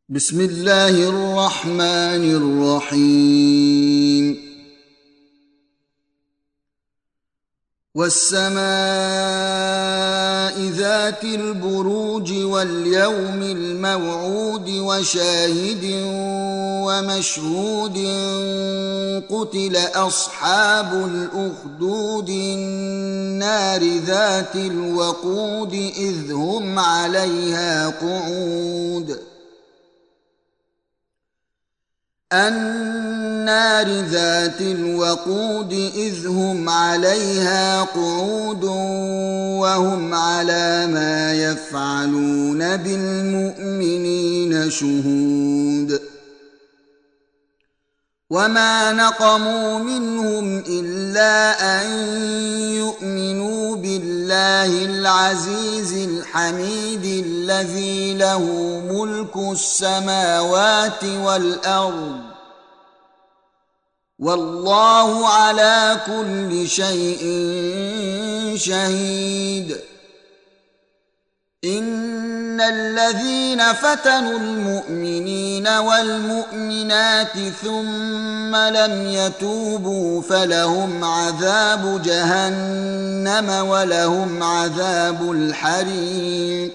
بسم الله الرحمن الرحيم والسماء ذات البروج واليوم الموعود وشاهد ومشهود قتل أصحاب الأخدود النار ذات الوقود إذ هم عليها قعود النار ذات الوقود إذ هم عليها قعود وهم على ما يفعلون بالمؤمنين شهود وما نقموا منهم إلا أن يؤمنوا بالله العزيز الحميد الذي له ملك السماوات والأرض والله على كل شيء شهيد إن الذين فتنوا المؤمنين والمؤمنات ثم لم يتوبوا فلهم عذاب جهنم ولهم عذاب الحريق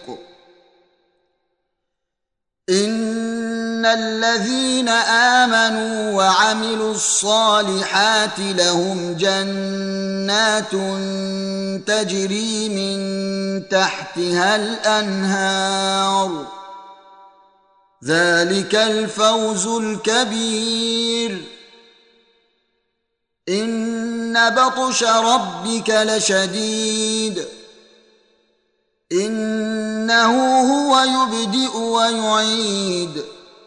إن الذين آمنوا وعملوا الصالحات لهم جنات تجري من تحتها الأنهار ذلك الفوز الكبير إن بطش ربك لشديد إنه هو يبدئ ويعيد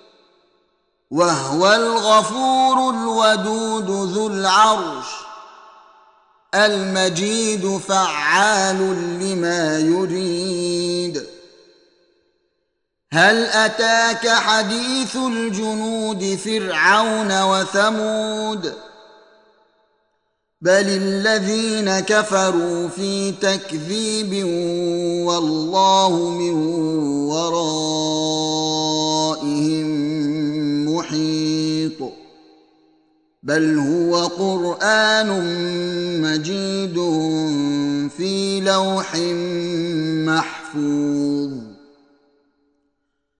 وهو الغفور الودود ذو العرش المجيد فعال لما يريد هل أتاك حديث الجنود فرعون وثمود بل الذين كفروا في تكذيب والله من ورائهم محيط بل هو قرآن مجيد في لوح محفوظ